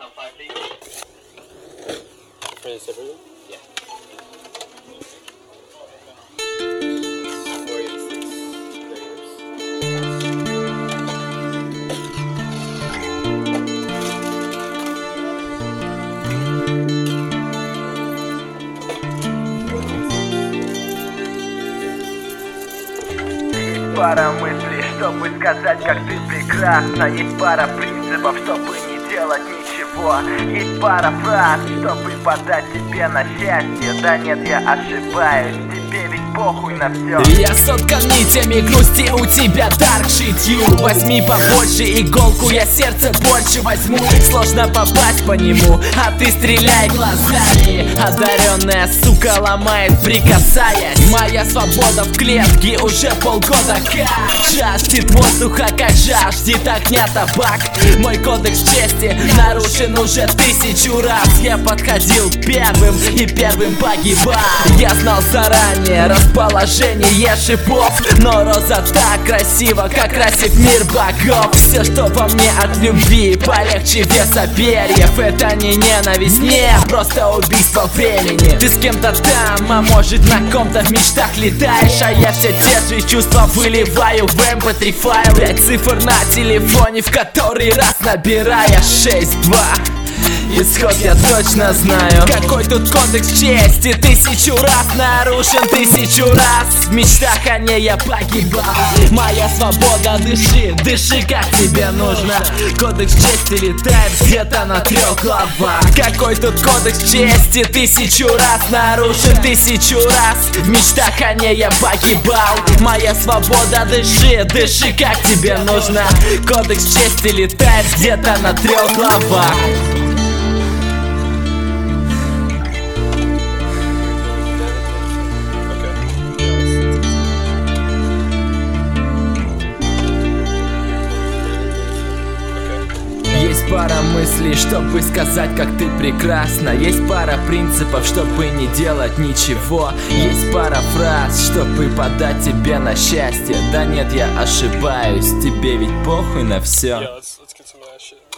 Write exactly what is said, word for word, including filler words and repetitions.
Пара мыслей, чтобы сказать, как ты прекрасна. Есть пара принципов, чтобы не делать ничего. Есть пара фраз, чтобы подать тебе на счастье. Да нет, я ошибаюсь, тебе ведь похуй на все. Я соткан нитями грусти, у тебя дарк шитью. Возьми побольше иголку, я сердце больше возьму. Сложно попасть по нему, а ты стреляй глазами. Одаренная сука ломает, прикасаясь. Моя свобода в клетке уже полгода как жаждет воздуха, как жаждет огня табак. Мой кодекс чести нарушен уже тысячу раз. Я подходил первым и первым погибал. Я знал заранее расположение шипов, но роза так красива, как красит мир богов. Все, что во мне от любви, полегче веса перьев. Это не ненависть, не просто убийство времени. Ты с кем-то там, а может на ком-то в мечтах летаешь, а я все те же чувства выливаю в эм пэ три файл. Пять цифр на телефоне, в который раз набирая шесть два. Исход я точно знаю. Какой тут кодекс чести, тысячу раз нарушен, тысячу раз. В мечтах о ней я погибал. Моя свобода, дыши, дыши как тебе нужно. Кодекс чести летает где-то на трех главах. Какой тут кодекс чести, тысячу раз нарушен, тысячу раз. В мечтах о ней я погибал. Моя свобода, дыши, дыши как тебе нужно. Кодекс чести летает где-то на трех главах. Есть пара мыслей, чтобы сказать, как ты прекрасна. Есть пара принципов, чтобы не делать ничего. Есть пара фраз, чтобы подать тебе на счастье. Да нет, я ошибаюсь, тебе ведь похуй на все. Yeah, let's, let's get some of that shit.